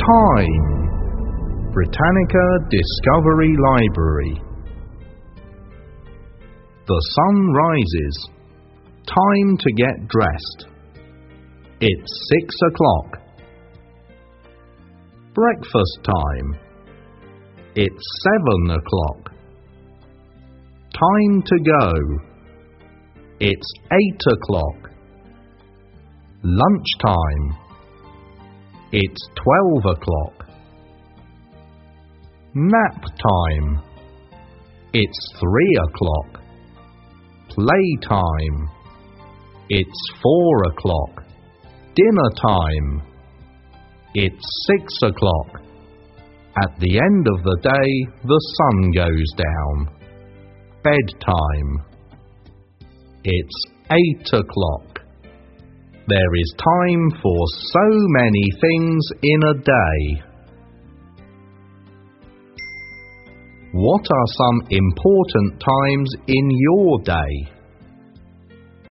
Time. Britannica Discovery Library. The sun rises. Time to get dressed. It's 6 o'clock. Breakfast time. It's 7 o'clock. Time to go. It's 8 o'clock. Lunchtime. It's 12 o'clock. Nap time. It's 3 o'clock. Playtime. It's 4 o'clock. Dinner time. It's 6 o'clock. At the end of the day, the sun goes down. Bedtime. It's 8 o'clock. There is time for so many things in a day. What are some important times in your day?